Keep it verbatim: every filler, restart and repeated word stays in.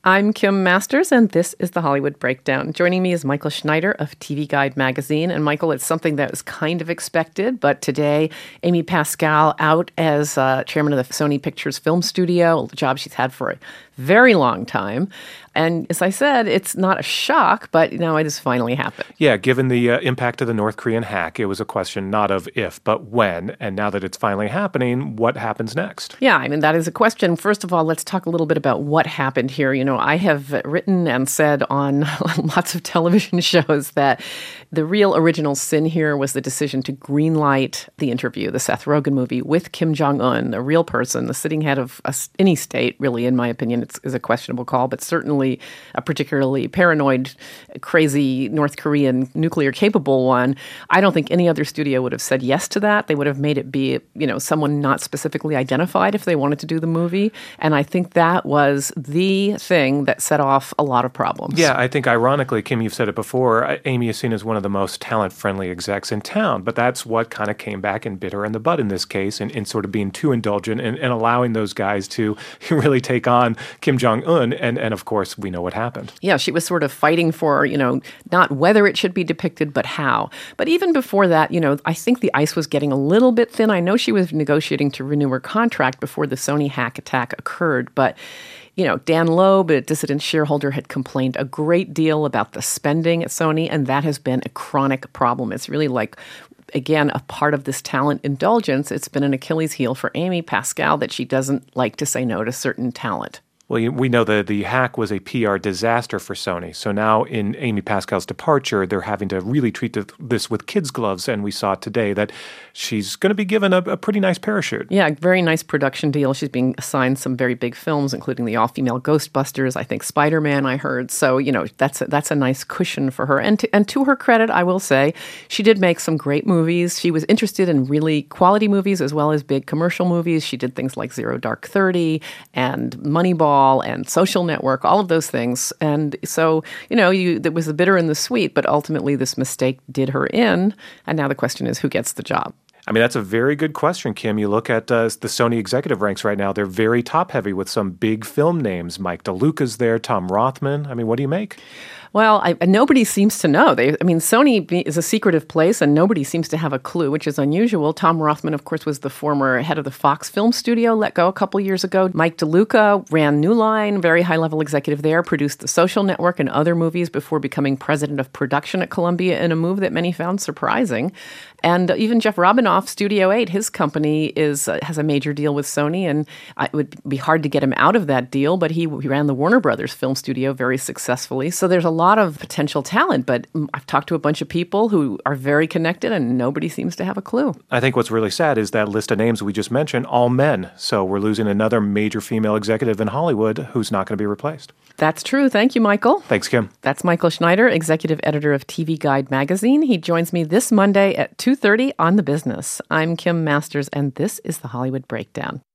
I'm Kim Masters, and this is the Hollywood Breakdown. Joining me is Michael Schneider of T V Guide magazine. And Michael, it's something that was kind of expected, but today, Amy Pascal out as uh, chairman of the Sony Pictures Film Studio, a job she's had for a very long time. And as I said, it's not a shock, but now it has finally happened. Yeah, given the uh, impact of the North Korean hack, it was a question not of if, but when. And now that it's finally happening, what happens next? Yeah, I mean, that is a question. First of all, let's talk a little bit about what happened here. You know, I have written and said on lots of television shows that the real original sin here was the decision to greenlight the interview, the Seth Rogen movie, with Kim Jong-un, a real person, the sitting head of a, any state, really, in my opinion, it's, is a questionable call, but certainly a particularly paranoid, crazy North Korean nuclear-capable one. I don't think any other studio would have said yes to that. They would have made it be, you know, someone not specifically identified if they wanted to do the movie. And I think that was the thing that set off a lot of problems. Yeah, I think ironically, Kim, you've said it before, Amy is seen as one of the most talent-friendly execs in town, but that's what kind of came back and bit her in the butt in this case, and in, in sort of being too indulgent and, and allowing those guys to really take on Kim Jong-un, and, and of course, we know what happened. Yeah, she was sort of fighting for, you know, not whether it should be depicted, but how. But even before that, you know, I think the ice was getting a little bit thin. I know she was negotiating to renew her contract before the Sony hack attack occurred, but you know, Dan Loeb, a dissident shareholder, had complained a great deal about the spending at Sony, and that has been a chronic problem. It's really like, again, a part of this talent indulgence. It's been an Achilles heel for Amy Pascal that she doesn't like to say no to certain talent. Well, we know that the hack was a P R disaster for Sony. So now in Amy Pascal's departure, they're having to really treat this with kids' gloves. And we saw today that she's going to be given a, a pretty nice parachute. Yeah, very nice production deal. She's being assigned some very big films, including the all-female Ghostbusters, I think Spider-Man, I heard. So, you know, that's a, that's a nice cushion for her. And to, and to her credit, I will say, she did make some great movies. She was interested in really quality movies as well as big commercial movies. She did things like Zero Dark Thirty and Moneyball and Social Network, all of those things. And so, you know, you, there was the bitter and the sweet, but ultimately this mistake did her in. And now the question is, who gets the job? I mean, that's a very good question, Kim. You look at uh, the Sony executive ranks right now, they're very top-heavy with some big film names. Mike DeLuca's there, Tom Rothman. I mean, what do you make? Well, I, nobody seems to know. They, I mean, Sony is a secretive place, and nobody seems to have a clue, which is unusual. Tom Rothman, of course, was the former head of the Fox Film Studio, let go a couple years ago. Mike DeLuca ran New Line, very high-level executive there, produced The Social Network and other movies before becoming president of production at Columbia in a move that many found surprising. And even Jeff Robinoff, Studio eight, his company is uh, has a major deal with Sony, and it would be hard to get him out of that deal, but he, he ran the Warner Brothers Film Studio very successfully. So there's a lot of potential talent, but I've talked to a bunch of people who are very connected, and nobody seems to have a clue. I think what's really sad is that list of names we just mentioned, all men. So we're losing another major female executive in Hollywood who's not going to be replaced. That's true. Thank you, Michael. Thanks, Kim. That's Michael Schneider, executive editor of T V Guide magazine. He joins me this Monday at two thirty on The Business. I'm Kim Masters, and this is the Hollywood Breakdown.